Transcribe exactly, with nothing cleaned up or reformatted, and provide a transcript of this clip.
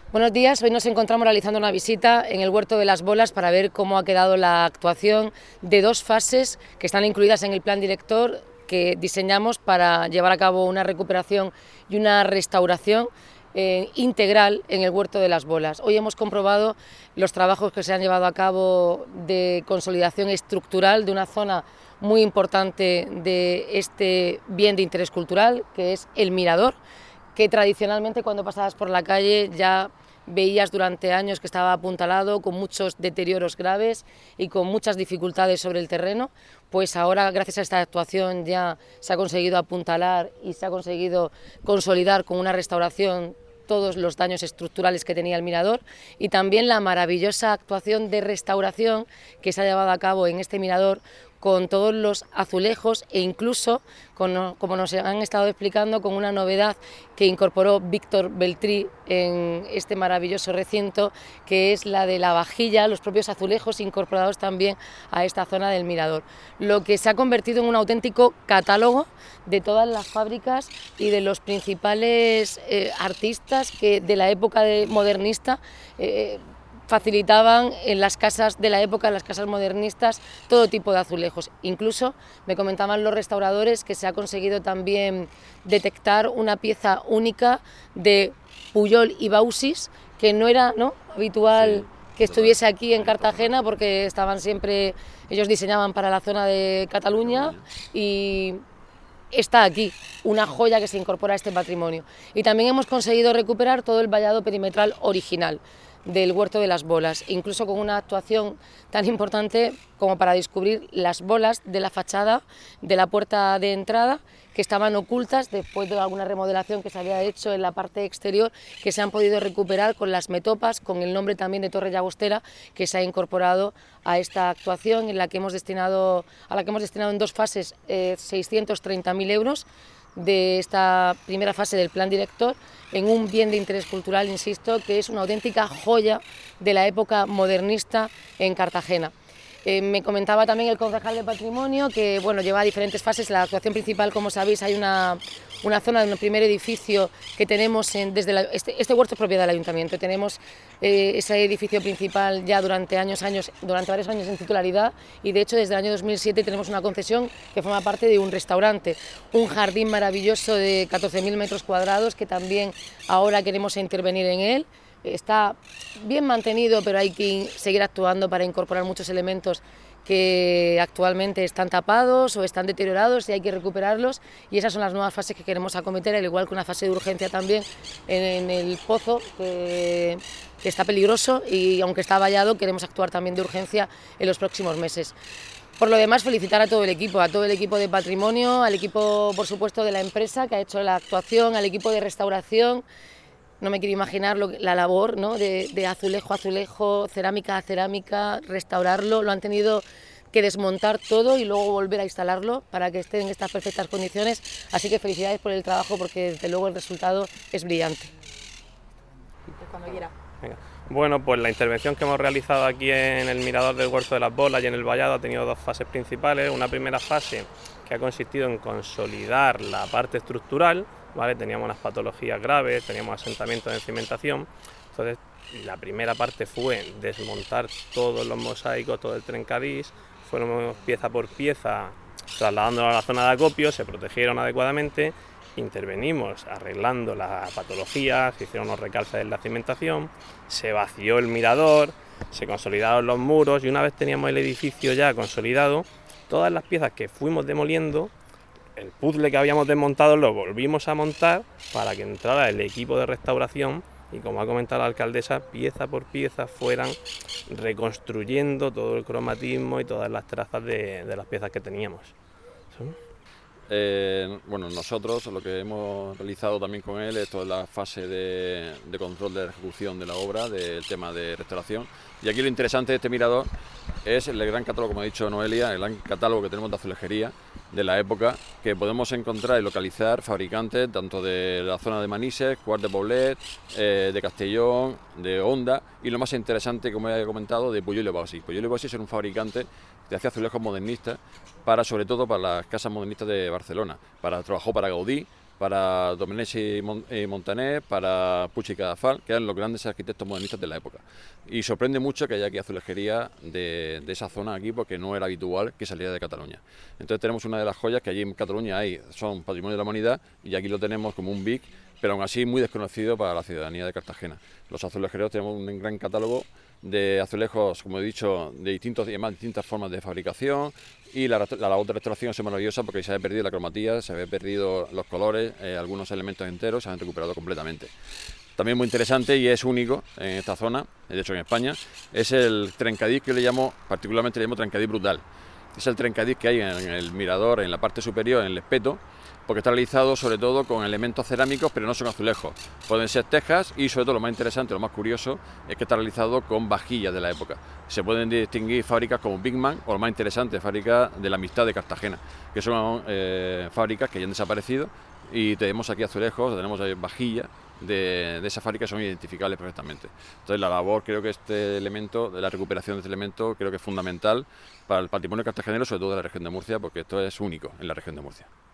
Buenos días, hoy nos encontramos realizando una visita en el Huerto de las Bolas para ver cómo ha quedado la actuación de dos fases que están incluidas en el plan director que diseñamos para llevar a cabo una recuperación y una restauración eh, integral en el Huerto de las Bolas. Hoy hemos comprobado los trabajos que se han llevado a cabo de consolidación estructural de una zona muy importante de este bien de interés cultural, que es el Mirador, que tradicionalmente cuando pasabas por la calle ya veías durante años que estaba apuntalado, con muchos deterioros graves y con muchas dificultades sobre el terreno. Pues ahora, gracias a esta actuación, ya se ha conseguido apuntalar y se ha conseguido consolidar con una restauración todos los daños estructurales que tenía el mirador, y también la maravillosa actuación de restauración que se ha llevado a cabo en este mirador con todos los azulejos e incluso, con, como nos han estado explicando, con una novedad que incorporó Víctor Beltrí en este maravilloso recinto, que es la de la vajilla, los propios azulejos incorporados también a esta zona del mirador, lo que se ha convertido en un auténtico catálogo de todas las fábricas y de los principales eh, artistas que de la época de modernista eh, facilitaban en las casas de la época, en las casas modernistas, todo tipo de azulejos. Incluso me comentaban los restauradores que se ha conseguido también detectar una pieza única de Pujol y Baucis, que no era ¿no? habitual sí, que estuviese aquí en Cartagena, porque estaban siempre, ellos diseñaban para la zona de Cataluña y está aquí, una joya que se incorpora a este patrimonio. Y también hemos conseguido recuperar todo el vallado perimetral original del Huerto de las Bolas, incluso con una actuación tan importante como para descubrir las bolas de la fachada de la puerta de entrada, que estaban ocultas después de alguna remodelación que se había hecho en la parte exterior, que se han podido recuperar con las metopas, con el nombre también de Torre Llagostera, que se ha incorporado a esta actuación, en la que hemos destinado, a la que hemos destinado en dos fases eh, seiscientos treinta mil euros de esta primera fase del plan director, en un bien de interés cultural, insisto, que es una auténtica joya de la época modernista en Cartagena. Eh, me comentaba también el concejal de Patrimonio que bueno, lleva diferentes fases. La actuación principal, como sabéis, hay una, una zona de un primer edificio que tenemos en, desde la, este, este huerto es propiedad del ayuntamiento. Tenemos eh, ese edificio principal ya durante años, años, durante varios años en titularidad, y de hecho desde el año dos mil siete tenemos una concesión que forma parte de un restaurante, un jardín maravilloso de catorce mil metros cuadrados que también ahora queremos intervenir en él. Está bien mantenido, pero hay que seguir actuando para incorporar muchos elementos que actualmente están tapados o están deteriorados y hay que recuperarlos, y esas son las nuevas fases que queremos acometer, al igual que una fase de urgencia también en, en el pozo, que, que está peligroso, y aunque está vallado queremos actuar también de urgencia en los próximos meses. Por lo demás, felicitar a todo el equipo, a todo el equipo de Patrimonio, al equipo, por supuesto, de la empresa que ha hecho la actuación, al equipo de restauración. No me quiero imaginar lo, la labor ¿no? de, de azulejo a azulejo, cerámica a cerámica, restaurarlo. Lo han tenido que desmontar todo y luego volver a instalarlo para que esté en estas perfectas condiciones. Así que felicidades por el trabajo, porque desde luego el resultado es brillante. Cuando quiera. Venga. Bueno, pues la intervención que hemos realizado aquí en el Mirador del Huerto de las Bolas y en el vallado ha tenido dos fases principales. Una primera fase que ha consistido en consolidar la parte estructural, ¿vale? Teníamos unas patologías graves, teníamos asentamientos de cimentación. Entonces, la primera parte fue desmontar todos los mosaicos, todo el trencadís, fueron pieza por pieza trasladándolo a la zona de acopio, se protegieron adecuadamente, intervenimos arreglando la patología, se hicieron unos recalces en la cimentación, se vació el mirador, se consolidaron los muros, y una vez teníamos el edificio ya consolidado, todas las piezas que fuimos demoliendo, el puzzle que habíamos desmontado lo volvimos a montar para que entrara el equipo de restauración y, como ha comentado la alcaldesa, pieza por pieza fueran reconstruyendo todo el cromatismo y todas las trazas de, de las piezas que teníamos. ¿Sí? Eh, bueno, nosotros lo que hemos realizado también con él es toda la fase de, de control de la ejecución de la obra, del tema de restauración. Y aquí lo interesante de este mirador es el gran catálogo, como ha dicho Noelia, el gran catálogo que tenemos de azulejería de la época, que podemos encontrar y localizar fabricantes tanto de la zona de Manises, Quart de Poblet, eh, de Castellón, de Honda, y lo más interesante, como he comentado, de Pujol y Baucis. Pujol y Baucis es un fabricante que hacía azulejos modernistas, para, sobre todo para las casas modernistas de Barcelona. Para, trabajó para Gaudí, para Domenech y Montaner, para Puig y Cadafal, que eran los grandes arquitectos modernistas de la época. Y sorprende mucho que haya aquí azulejería de, de esa zona aquí, porque no era habitual que saliera de Cataluña. Entonces tenemos una de las joyas que allí en Cataluña hay, son Patrimonio de la Humanidad, y aquí lo tenemos como un B I C, pero aún así muy desconocido para la ciudadanía de Cartagena. Los azulejeros tenemos un gran catálogo de azulejos, como he dicho, de distintos y además distintas formas de fabricación, y la, la labor de restauración es maravillosa porque se había perdido la cromatía, se había perdido los colores, eh, algunos elementos enteros se han recuperado completamente. También muy interesante y es único en esta zona, de hecho en España, es el trencadís que yo le llamo, particularmente le llamo trencadís brutal. Es el trencadís que hay en el mirador, en la parte superior, en el espeto, porque está realizado sobre todo con elementos cerámicos, pero no son azulejos. Pueden ser tejas y sobre todo lo más interesante, lo más curioso, es que está realizado con vajillas de la época. Se pueden distinguir fábricas como Big Man o lo más interesante, fábricas de la Amistad de Cartagena, que son eh, fábricas que ya han desaparecido y tenemos aquí azulejos, tenemos vajillas de, de esa fábrica que son identificables perfectamente. Entonces la labor, creo que este elemento, de la recuperación de este elemento, creo que es fundamental para el patrimonio cartagenero, sobre todo de la región de Murcia, porque esto es único en la región de Murcia.